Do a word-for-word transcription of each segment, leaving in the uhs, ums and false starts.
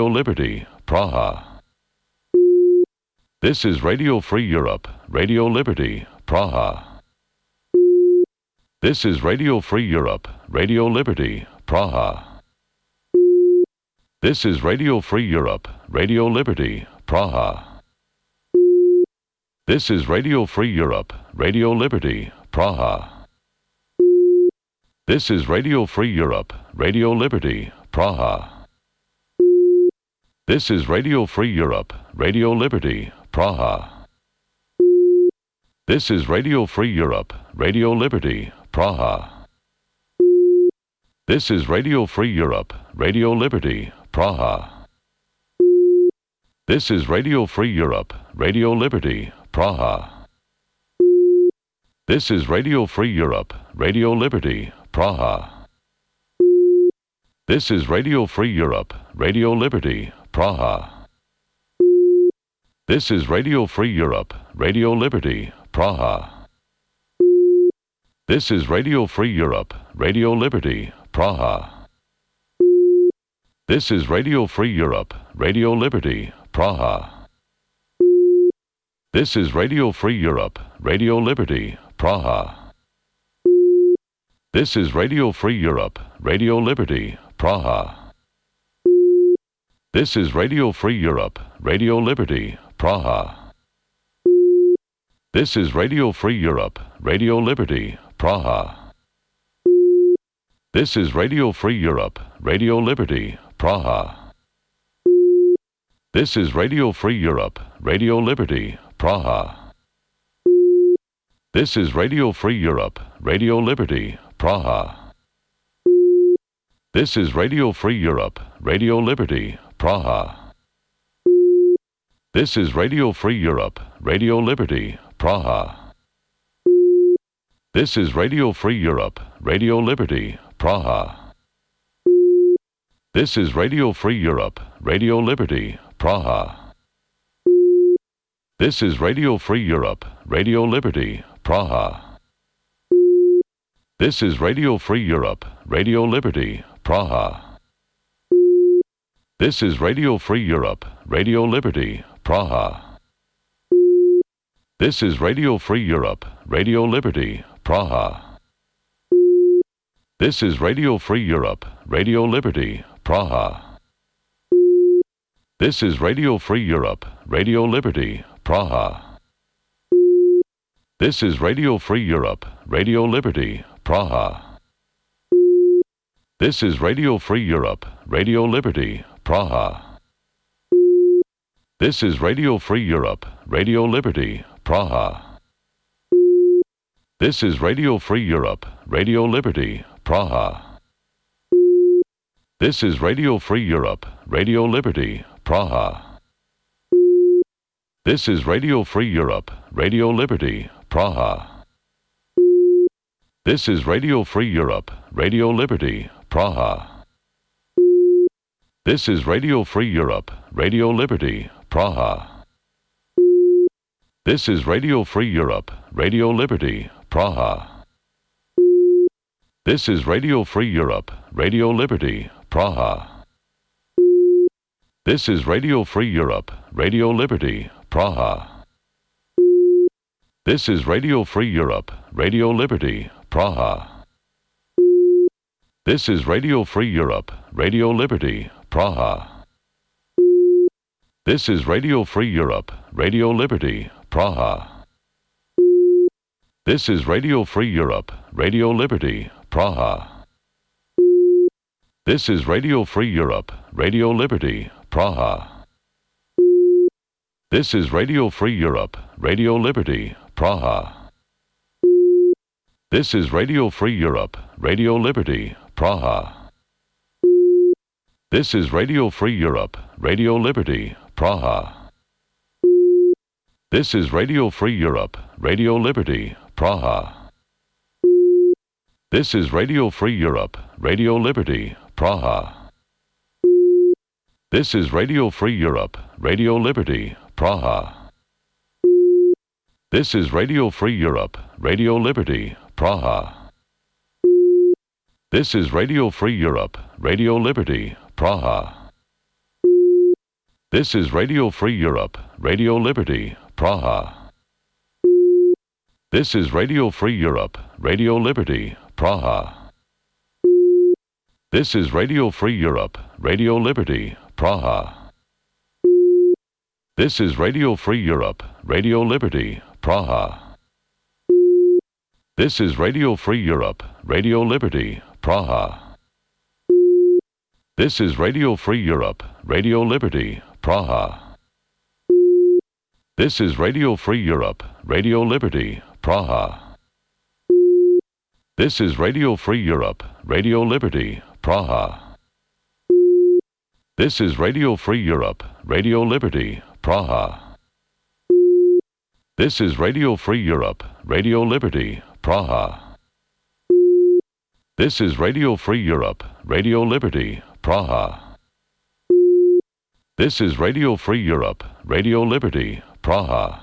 Liberty, Praha. This is Radio Free Europe, Radio Liberty, Praha. This is Radio Free Europe, Radio Liberty, Praha. This is Radio Free Europe, Radio Liberty, Praha. This is Radio Free Europe, Radio Liberty, Praha. This is Radio Free Europe, Radio Liberty, Praha. This is Radio Free Europe, Radio Liberty, Praha. This is Radio Free Europe, Radio Liberty, Praha. This is Radio Free Europe, Radio Liberty, Praha. This is Radio Free Europe, Radio Liberty, Praha. This is Radio Free Europe, Radio Liberty, Praha. This is Radio Free Europe, Radio Liberty, Praha. This is Radio Free Europe, Radio Liberty, Praha. This is Radio Free Europe, Radio Liberty, Praha. This is Radio Free Europe, Radio Liberty, Praha. This is Radio Free Europe, Radio Liberty, Praha. This is Radio Free Europe, Radio Liberty, Praha. This is Radio Free Europe, Radio Liberty, Praha. This is Radio Free Europe, Radio Liberty, Praha. This is Radio Free Europe, Radio Liberty, Praha. This is Radio Free Europe, Radio Liberty, Praha. This is Radio Free Europe, Radio Liberty, Praha. This is Radio Free Europe, Radio Liberty, Praha. This is Radio Free Europe, Radio Liberty, Praha. This is Radio Free Europe, Radio Liberty, Praha. This is Radio Free Europe, Radio Liberty, Praha. This is Radio Free Europe, Radio Liberty, Praha. This is Radio Free Europe, Radio Liberty, Praha. This is Radio Free Europe, Radio Liberty, Praha. This is Radio Free Europe, Radio Liberty, Praha. This is Radio Free Europe, Radio Liberty, Praha. This is Radio Free Europe, Radio Liberty, Praha. This is Radio Free Europe, Radio Liberty, Praha. This is Radio Free Europe, Radio Liberty, Praha. This is Radio Free Europe, Radio Liberty, Praha. This is Radio Free Europe, Radio Liberty, Praha. This is Radio Free Europe, Radio Liberty, Praha. This is Radio Free Europe, Radio Liberty, Praha. This is Radio Free Europe, Radio Liberty, Praha. This is Radio Free Europe, Radio Liberty, Praha. This is Radio Free Europe, Radio Liberty, Praha. This is Radio Free Europe, Radio Liberty, Praha. This is Radio Free Europe, Radio Liberty, Praha. This is Radio Free Europe, Radio Liberty, Praha. This is Radio Free Europe, Radio Liberty, Praha. This is Radio Free Europe, Radio Liberty, Praha. This is Radio Free Europe, Radio Liberty, Praha. This is Radio Free Europe, Radio Liberty, Praha. This is Radio Free Europe, Radio Liberty, Praha. This is Radio Free Europe, Radio Liberty, Praha. This is Radio Free Europe, Radio Liberty, Praha. This is Radio Free Europe, Radio Liberty, Praha. This is Radio Free Europe, Radio Liberty, Praha. This is Radio Free Europe, Radio Liberty, Praha. This is Radio Free Europe, Radio Liberty, Praha. This is Radio Free Europe, Radio Liberty, Praha. This is Radio Free Europe, Radio Liberty, Praha. This is Radio Free Europe, Radio Liberty, Praha. This is Radio Free Europe, Radio Liberty, Praha. This is Radio Free Europe, Radio Liberty, Praha. This is Radio Free Europe, Radio Liberty, Praha. This is Radio Free Europe, Radio Liberty, Praha. This is Radio Free Europe, Radio Liberty, Praha. This is Radio Free Europe, Radio Liberty, Praha. This is Radio Free Europe, Radio Liberty, Praha. This is Radio Free Europe, Radio Liberty, Praha. This is Radio Free Europe, Radio Liberty, Praha. This is Radio Free Europe, Radio Liberty, Praha.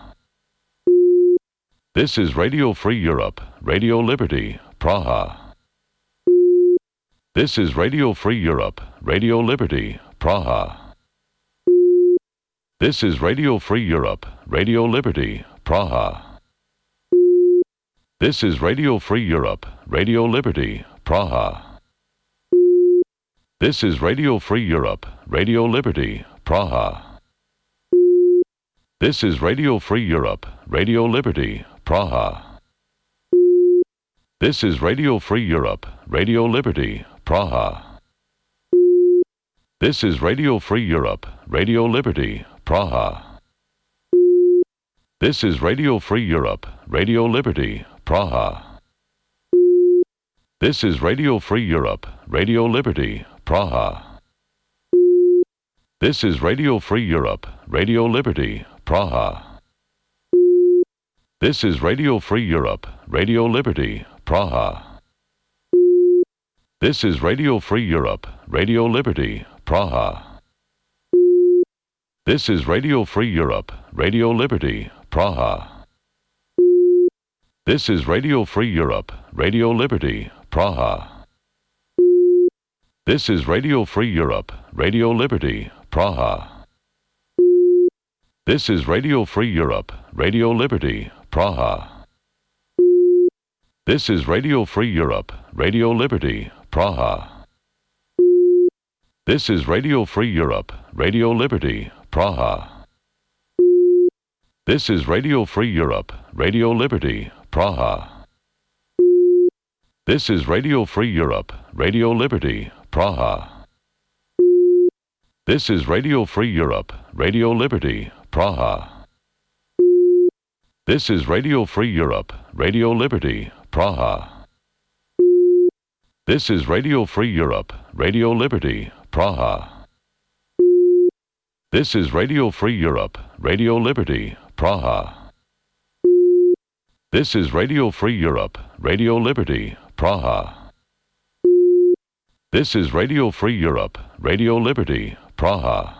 This is Radio Free Europe, Radio Liberty, Praha. This is Radio Free Europe, Radio Liberty, Praha. This is Radio Free Europe, Radio Liberty, Praha. This is Radio Free Europe, Radio Liberty, Praha. This is Radio Free Europe, Radio Liberty, Praha. This is Radio Free Europe, Radio Liberty, Praha. This is Radio Free Europe, Radio Liberty, Praha. This is Radio Free Europe, Radio Liberty, Praha. This is Radio Free Europe, Radio Liberty, Praha. This is Radio Free Europe, Radio Liberty, Praha. This is Radio Free Europe, Radio Liberty, Praha. This is Radio Free Europe, Radio Liberty, Praha. This is Radio Free Europe, Radio Liberty, Praha. This is Radio Free Europe, Radio Liberty, Praha. This is Radio Free Europe, Radio Liberty, Praha. This is Radio Free Europe, Radio Liberty, Praha. This is Radio Free Europe, Radio Liberty, Praha. This is Radio Free Europe, Radio Liberty, Praha. This is Radio Free Europe, Radio Liberty, Praha. This is Radio Free Europe, Radio Liberty, Praha. This is Radio Free Europe, Radio Liberty, Praha. This is Radio Free Europe, Radio Liberty, Praha. This is Radio Free Europe, Radio Liberty, Praha. This is Radio Free Europe, Radio Liberty, Praha. This is Radio Free Europe, Radio Liberty, Praha. This is Radio Free Europe, Radio Liberty, Praha. This is Radio Free Europe, Radio Liberty, Praha.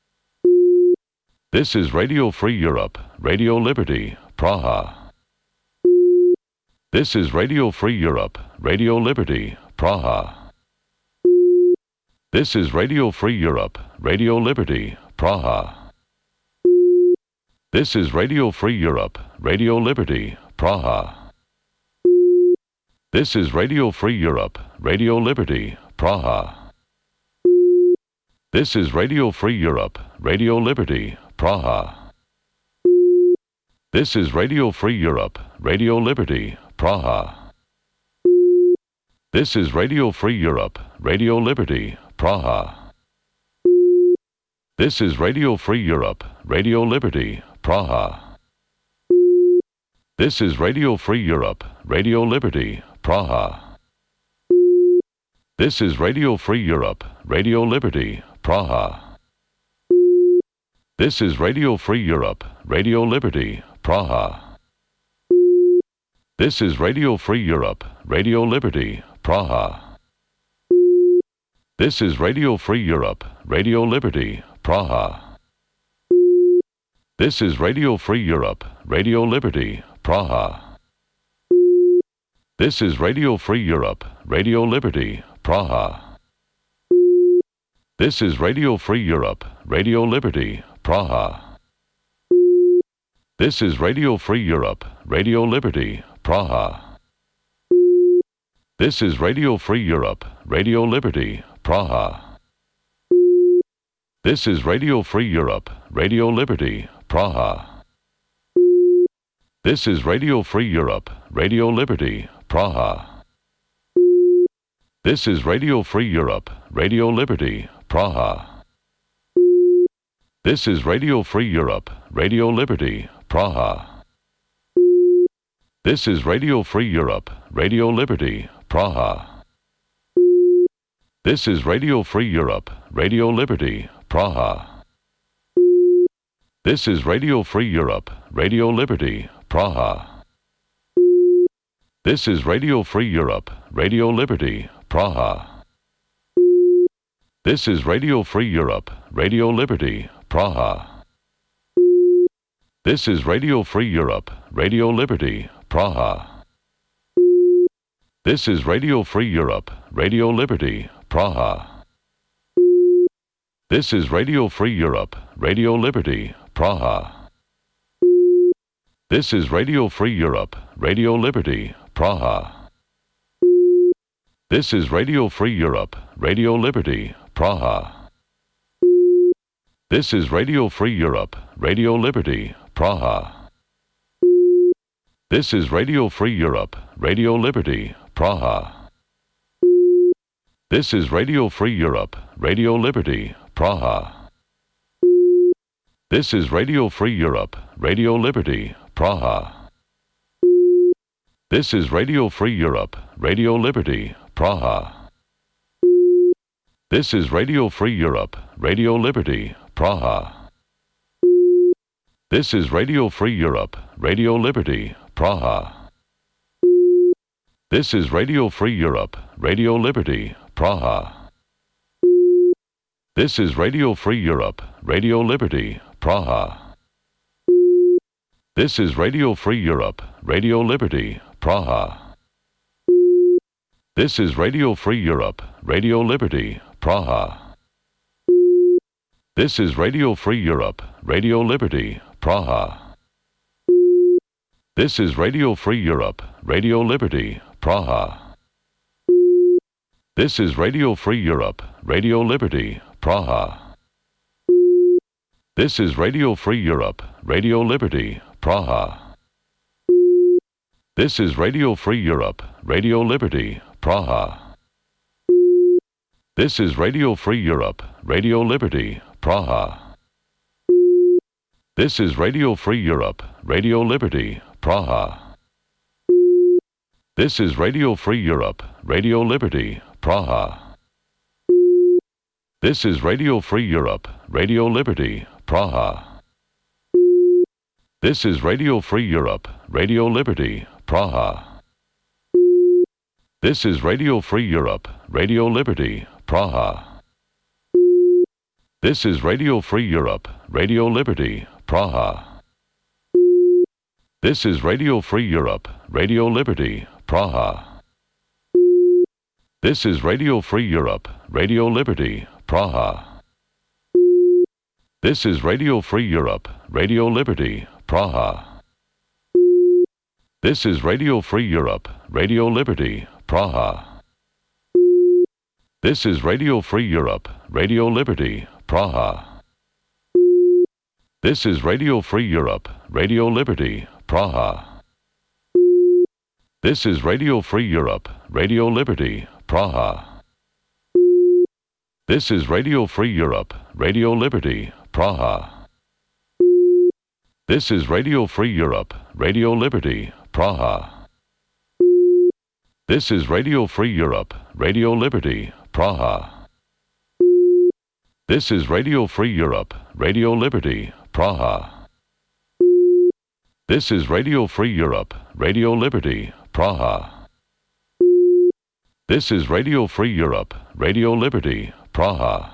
This is Radio Free Europe, Radio Liberty, Praha. This is Radio Free Europe, Radio Liberty, Praha. This is Radio Free Europe, Radio Liberty, Praha. This is Radio Free Europe, Radio Liberty, Praha. This is Radio Free Europe, Radio Liberty, Praha. This is Radio Free Europe, Radio Liberty, Praha. This is Radio Free Europe, Radio Liberty, Praha. This is Radio Free Europe, Radio Liberty, Praha. This is Radio Free Europe, Radio Liberty, Praha. This is Radio Free Europe, Radio Liberty, Praha. This is Radio Free Europe, Radio Liberty, Praha. This is Radio Free Europe, Radio Liberty, Praha. This is Radio Free Europe, Radio Liberty, Praha. This is Radio Free Europe, Radio Liberty, Praha. This is Radio Free Europe, Radio Liberty, Praha. This is Radio Free Europe, Radio Liberty, Praha. This is Radio Free Europe, Radio Liberty, Praha. This is Radio Free Europe, Radio Liberty, Praha. This is Radio Free Europe, Radio Liberty, Praha. This is Radio Free Europe, Radio Liberty, Praha. This is Radio Free Europe, Radio Liberty, Praha. This is Radio Free Europe, Radio Liberty, Praha. This is Radio Free Europe, Radio Liberty, Praha. This is Radio Free Europe, Radio Liberty, Praha. This is Radio Free Europe, Radio Liberty, Praha. This is Radio Free Europe, Radio Liberty, Praha. This is Radio Free Europe, Radio Liberty, Praha. This is Radio Free Europe, Radio Liberty, Praha. This is Radio Free Europe, Radio Liberty, Praha. This is Radio Free Europe, Radio Liberty, Praha. This is Radio Free Europe, Radio Liberty, Praha. This is Radio Free Europe, Radio Liberty, Praha. This is Radio Free Europe, Radio Liberty, Praha. This is Radio Free Europe, Radio Liberty, Praha. This is Radio Free Europe, Radio Liberty, Praha. This is Radio Free Europe, Radio Liberty, Praha. This is Radio Free Europe, Radio Liberty, Praha. This is Radio Free Europe, Radio Liberty, Praha. This is Radio Free Europe, Radio Liberty, Praha. This is Radio Free Europe, Radio Liberty, Praha. This is Radio Free Europe, Radio Liberty, Praha. This is Radio Free Europe, Radio Liberty, Praha. This is Radio Free Europe, Radio Liberty, Praha. This is Radio Free Europe, Radio Liberty, Praha. This is Radio Free Europe, Radio Liberty, Praha. This is Radio Free Europe, Radio Liberty, Praha. This is Radio Free Europe, Radio Liberty, Praha. This is Radio Free Europe, Radio Liberty, Praha. This is Radio Free Europe, Radio Liberty, Praha. This is Radio Free Europe, Radio Liberty, Praha. This is Radio Free Europe, Radio Liberty, Praha. This is Radio Free Europe, Radio Liberty, Praha. This is Radio Free Europe, Radio Liberty, Praha. This is Radio Free Europe, Radio Liberty, Praha. This is Radio Free Europe, Radio Liberty, Praha. This is Radio Free Europe, Radio Liberty, Praha. This is Radio Free Europe, Radio Liberty, Praha. This is Radio Free Europe, Radio Liberty, Praha. This is Radio Free Europe, Radio Liberty, Praha. This is Radio Free Europe, Radio Liberty, Praha. This is Radio Free Europe, Radio Liberty, Praha. This is Radio Free Europe, Radio Liberty, Praha. This is Radio Free Europe, Radio Liberty, Praha. This is Radio Free Europe, Radio Liberty, Praha. This is Radio Free Europe, Radio Liberty, Praha. This is Radio Free Europe, Radio Liberty, Praha. This is Radio Free Europe, Radio Liberty, Praha. This is Radio Free Europe, Radio Liberty, Praha. This is Radio Free Europe, Radio Liberty, Praha.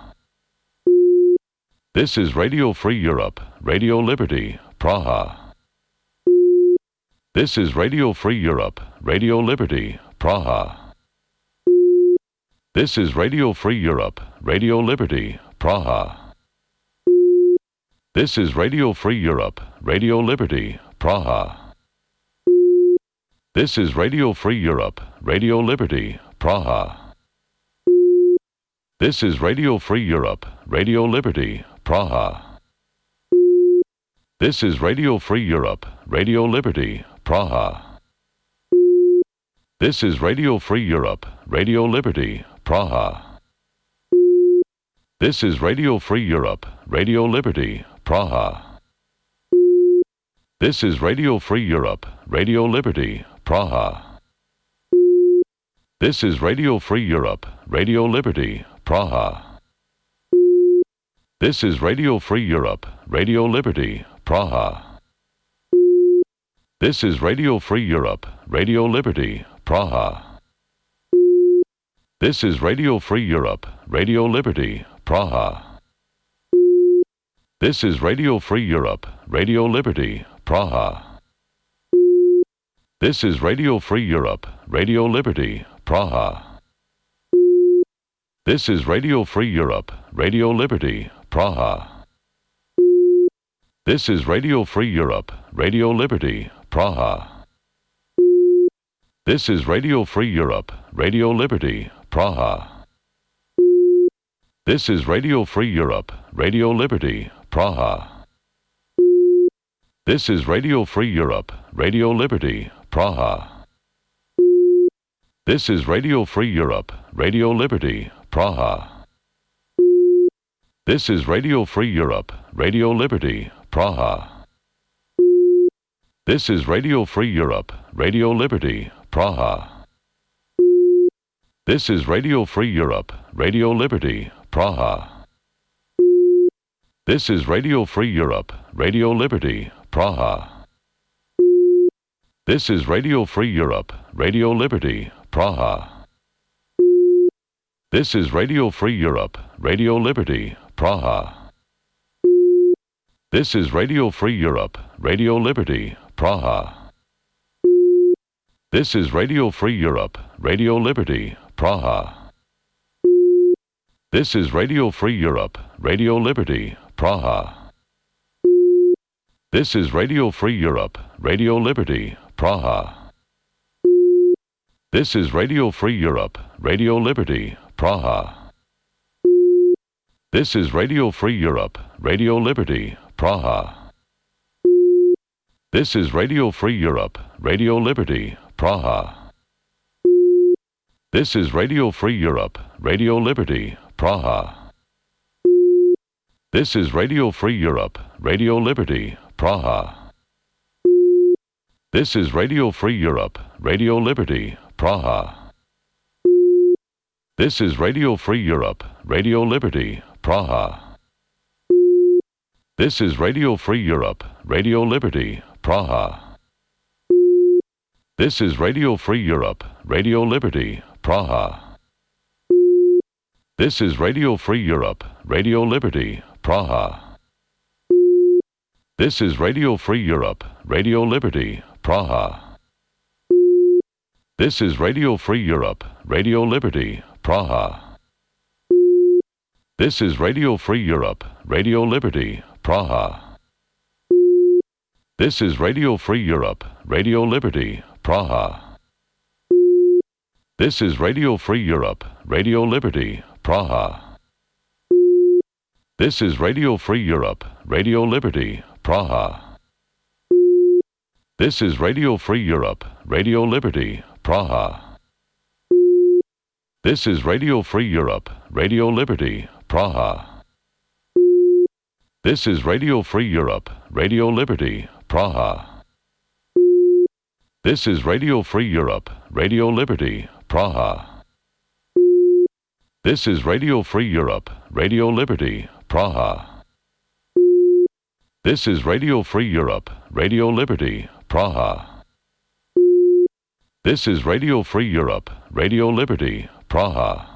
This is Radio Free Europe, Radio Liberty, Praha. This is Radio Free Europe, Radio Liberty, Praha. This is Radio Free Europe, Radio Liberty, Praha. This is Radio Free Europe, Radio Liberty, Praha. This is Radio Free Europe, Radio Liberty, Praha. This is Radio Free Europe, Radio Liberty, Praha. This is Radio Free Europe, Radio Liberty, Praha. This is Radio Free Europe, Radio Liberty, Praha. This is Radio Free Europe, Radio Liberty, Praha. This is Radio Free Europe, Radio Liberty, Praha. This is Radio Free Europe, Radio Liberty, Praha. This is Radio Free Europe, Radio Liberty, Praha. This is Radio Free Europe, Radio Liberty, Praha. This is Radio Free Europe, Radio Liberty, Praha. This is Radio Free Europe, Radio Liberty, Praha. This is Radio Free Europe, Radio Liberty, Praha. This is Radio Free Europe, Radio Liberty, Praha. This is Radio Free Europe, Radio Liberty, Praha. This is Radio Free Europe, Radio Liberty, Praha. This is Radio Free Europe, Radio Liberty, Praha. This is Radio Free Europe, Radio Liberty, Praha. This is Radio Free Europe, Radio Liberty, Praha. This is Radio Free Europe, Radio Liberty, Praha. This is Radio Free Europe, Radio Liberty, Praha. This is Radio Free Europe, Radio Liberty, Praha. This is Radio Free Europe, Radio Liberty, Praha. This is Radio Free Europe, Radio Liberty, Praha. This is Radio Free Europe, Radio Liberty, Praha. This is Radio Free Europe, Radio Liberty, Praha. This is Radio Free Europe, Radio Liberty, Praha. This is Radio Free Europe, Radio Liberty, Praha. This is Radio Free Europe, Radio Liberty, Praha. This is Radio Free Europe, Radio Liberty, Praha. This is Radio Free Europe, Radio Liberty, Praha. This is Radio Free Europe, Radio Liberty, Praha. This is Radio Free Europe, Radio Liberty, Praha. This is Radio Free Europe, Radio Liberty, Praha. This is Radio Free Europe, Radio Liberty, Praha. This is Radio Free Europe, Radio Liberty, Praha. This is Radio Free Europe, Radio Liberty, Praha. This is Radio Free Europe, Radio Liberty, Praha. This is Radio Free Europe, Radio Liberty, Praha. This is Radio Free Europe, Radio Liberty, Praha. This is Radio Free Europe, Radio Liberty, Praha. This is Radio Free Europe, Radio Liberty, Praha. This is Radio Free Europe, Radio Liberty, Praha. This is Radio Free Europe, Radio Liberty, Praha. This is Radio Free Europe, Radio Liberty, Praha. This is Radio Free Europe, Radio Liberty, Praha. This is Radio Free Europe, Radio Liberty, Praha. This is Radio Free Europe, Radio Liberty, Praha. This is Radio Free Europe, Radio Liberty, Praha. This is Radio Free Europe, Radio Liberty, Praha. This is Radio Free Europe, Radio Liberty, Praha. This is Radio Free Europe, Radio Liberty, Praha.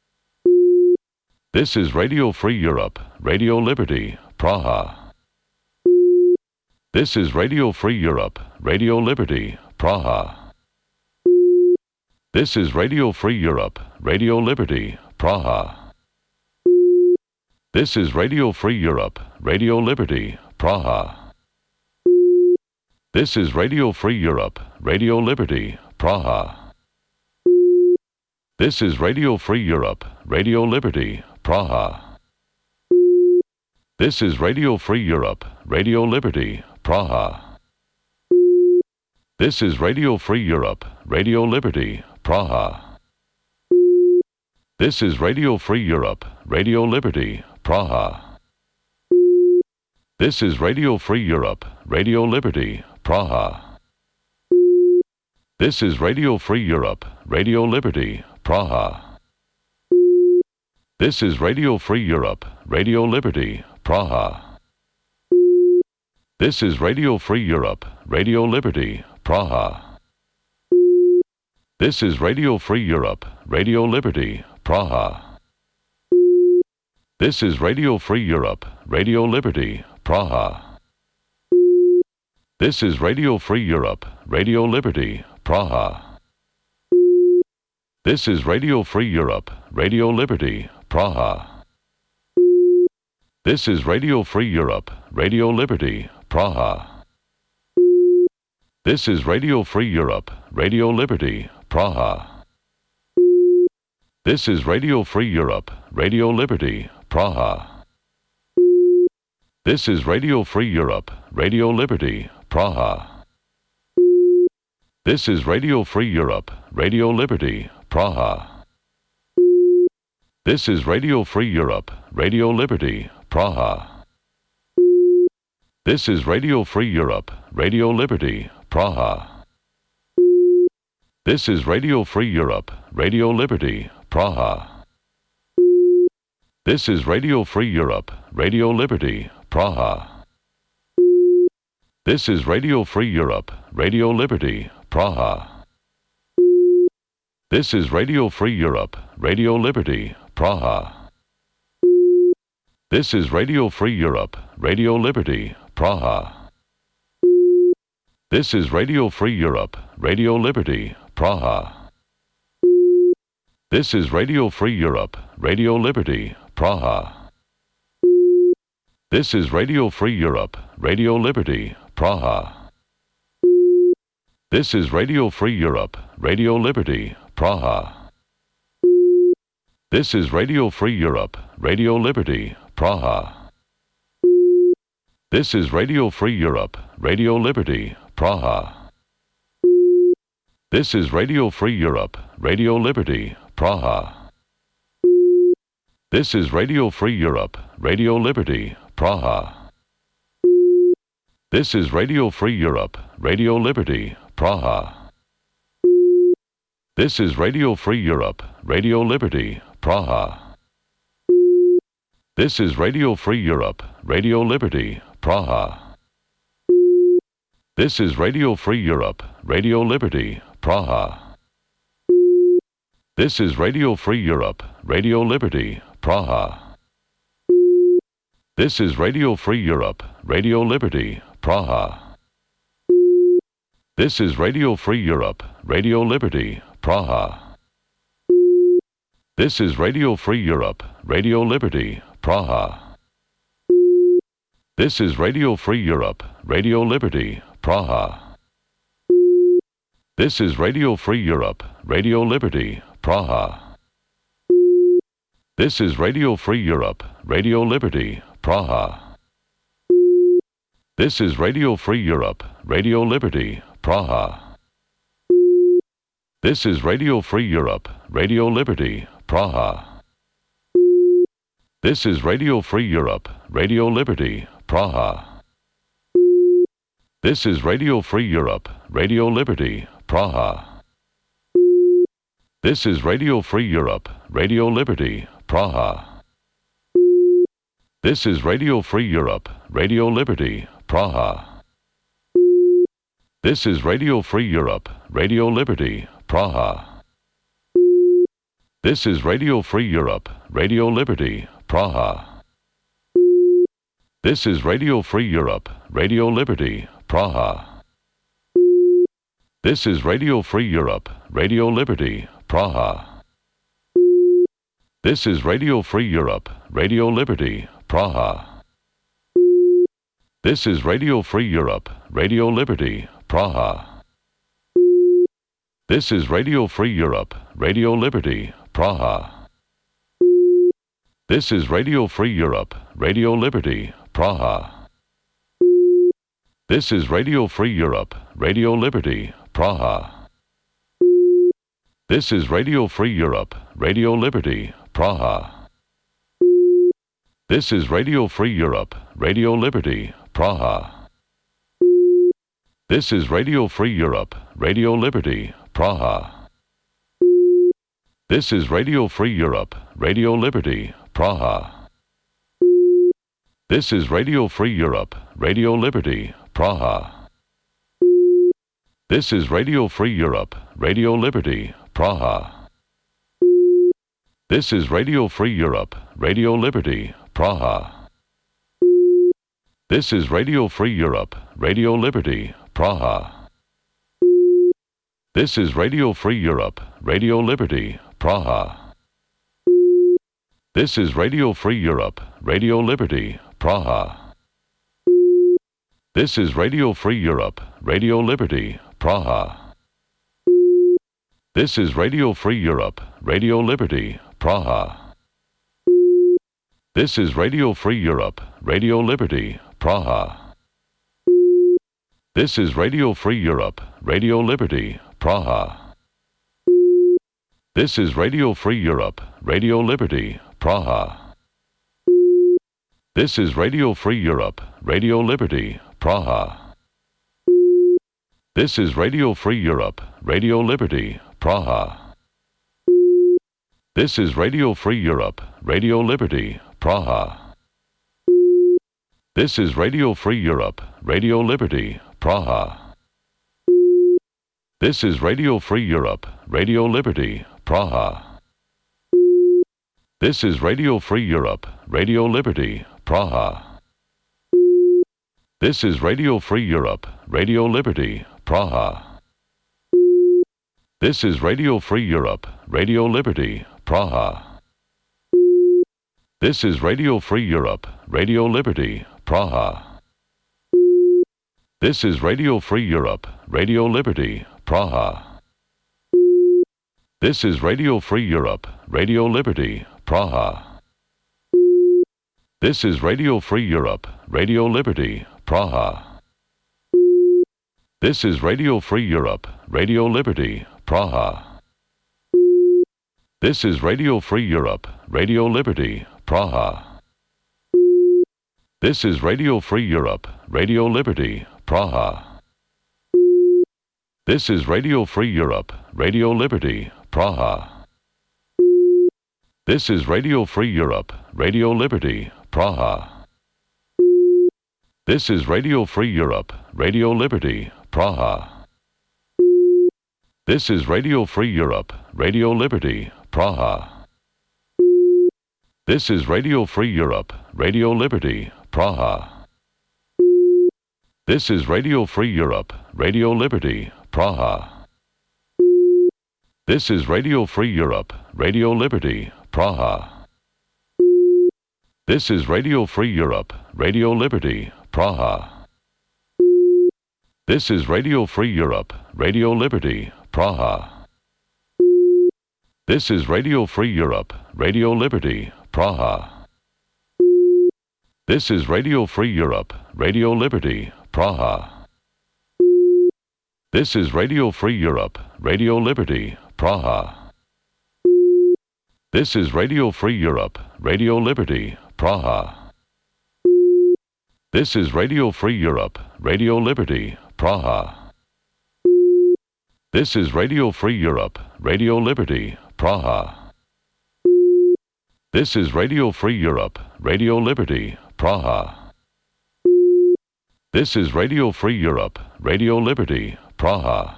This is Radio Free Europe, Radio Liberty, Praha. This is Radio Free Europe, Radio Liberty, Praha. This is Radio Free Europe, Radio Liberty, Praha. This is Radio Free Europe, Radio Liberty, Praha. This is Radio Free Europe, Radio Liberty, Praha. This is Radio Free Europe, Radio Liberty, Praha. This is Radio Free Europe, Radio Liberty, Praha. This is Radio Free Europe, Radio Liberty, Praha. This is Radio Free Europe, Radio Liberty, Praha. This is Radio Free Europe, Radio Liberty, Praha. This is Radio Free Europe, Radio Liberty, Praha. This is Radio Free Europe, Radio Liberty, Praha. This is Radio Free Europe, Radio Liberty, Praha. This is Radio Free Europe, Radio Liberty, Praha. This is Radio Free Europe, Radio Liberty, Praha. This is Radio Free Europe, Radio Liberty, Praha. This is Radio Free Europe, Radio Liberty, Praha. This is Radio Free Europe, Radio Liberty, Praha. This is Radio Free Europe, Radio Liberty, Praha. This is Radio Free Europe, Radio Liberty, Praha. This is Radio Free Europe, Radio Liberty, Praha. This is Radio Free Europe, Radio Liberty, Praha. This is Radio Free Europe, Radio Liberty, Praha. This is Radio Free Europe, Radio Liberty, Praha. This is Radio Free Europe, Radio Liberty, Praha. This is Radio Free Europe, Radio Liberty, Praha. This is Radio Free Europe, Radio Liberty, Praha. This is Radio Free Europe, Radio Liberty, Praha. This is Radio Free Europe, Radio Liberty, Praha. This is Radio Free Europe, Radio Liberty, Praha. This is Radio Free Europe, Radio Liberty, Praha. This is Radio Free Europe, Radio Liberty, Praha. This is Radio Free Europe, Radio Liberty, Praha. This is Radio Free Europe, Radio Liberty, Praha. This is Radio Free Europe, Radio Liberty, Praha. This is Radio Free Europe, Radio Liberty, Praha. This is Radio Free Europe, Radio Liberty, Praha. This is Radio Free Europe, Radio Liberty, Praha. This is Radio Free Europe, Radio Liberty, Praha. This is Radio Free Europe, Radio Liberty, Praha. This is Radio Free Europe, Radio Liberty, Praha. This is Radio Free Europe, Radio Liberty, Praha. This is Radio Free Europe, Radio Liberty, Praha. This is Radio Free Europe, Radio Liberty, Praha. This is Radio Free Europe, Radio Liberty, Praha. This is Radio Free Europe, Radio Liberty, Praha. This is Radio Free Europe, Radio Liberty, Praha. This is Radio Free Europe, Radio Liberty, Praha. This is Radio Free Europe, Radio Liberty, Praha. This is Radio Free Europe, Radio Liberty, Praha. This is Radio Free Europe, Radio Liberty, Praha. This is Radio Free Europe, Radio Liberty, Praha. This is Radio Free Europe, Radio Liberty, Praha. This is Radio Free Europe, Radio Liberty, Praha. This is Radio Free Europe, Radio Liberty, Praha. This is Radio Free Europe, Radio Liberty, Praha. This is Radio Free Europe, Radio Liberty, Praha. This is Radio Free Europe, Radio Liberty, Praha. This is Radio Free Europe, Radio Liberty, Praha. This is Radio Free Europe, Radio Liberty, Praha. This is Radio Free Europe, Radio Liberty, Praha. This is Radio Free Europe, Radio Liberty, Praha. This is Radio Free Europe, Radio Liberty, Praha. This is Radio Free Europe, Radio Liberty, Praha. This is Radio Free Europe, Radio Liberty, Praha. This is Radio Free Europe, Radio Liberty, Praha. This is Radio Free Europe, Radio Liberty, Praha. This is Radio Free Europe, Radio Liberty, Praha. This is Radio Free Europe, Radio Liberty, Praha. This is Radio Free Europe, Radio Liberty, Praha. This is Radio Free Europe, Radio Liberty, Praha. This is Radio Free Europe, Radio Liberty, Praha. This is Radio Free Europe, Radio Liberty, Praha. This is Radio Free Europe, Radio Liberty, Praha. This is Radio Free Europe, Radio Liberty, Praha. This is Radio Free Europe, Radio Liberty, Praha. This is Radio Free Europe, Radio Liberty, Praha. This is Radio Free Europe, Radio Liberty, Praha. This is Radio Free Europe, Radio Liberty, Praha. This is Radio Free Europe, Radio Liberty, Praha. This is Radio Free Europe, Radio Liberty, Praha. This is Radio Free Europe, Radio Liberty, Praha. This is Radio Free Europe, Radio Liberty, Praha. This is Radio Free Europe, Radio Liberty, Praha. This is Radio Free Europe, Radio Liberty, Praha. This is Radio Free Europe, Radio Liberty, Praha. This is Radio Free Europe, Radio Liberty, Praha. This is Radio Free Europe, Radio Liberty, Praha. This is Radio Free Europe, Radio Liberty, Praha. This is Radio Free Europe, Radio Liberty, Praha. This is Radio Free Europe, Radio Liberty, Praha. This is Radio Free Europe, Radio Liberty, Praha. This is Radio Free Europe, Radio Liberty, Praha. This is Radio Free Europe, Radio Liberty, Praha. This is Radio Free Europe, Radio Liberty, Praha. This is Radio Free Europe, Radio Liberty, Praha. This is Radio Free Europe, Radio Liberty, Praha. This is Radio Free Europe, Radio Liberty, Praha. This is Radio Free Europe, Radio Liberty, Praha. This is Radio Free Europe, Radio Liberty, Praha. This is Radio Free Europe, Radio Liberty, Praha. This is Radio Free Europe, Radio Liberty, Praha. This is Radio Free Europe, Radio Liberty, Praha. This is Radio Free Europe, Radio Liberty, Praha. This is Radio Free Europe, Radio Liberty, Praha. This is Radio Free Europe, Radio Liberty, Praha. This is Radio Free Europe, Radio Liberty, Praha. This is Radio Free Europe, Radio Liberty, Praha. This is Radio Free Europe, Radio Liberty, Praha. This is Radio Free Europe, Radio Liberty, Praha.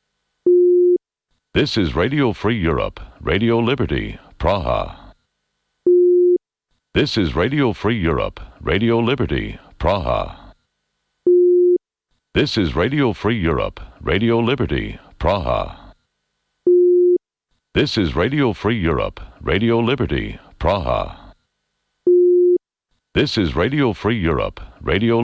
This is Radio Free Europe, Radio Liberty, Praha. This is Radio Free Europe, Radio Liberty, Praha. This is Radio Free Europe, Radio Liberty, Praha. This is Radio Free Europe, Radio Liberty, Praha. This is Radio Free Europe, Radio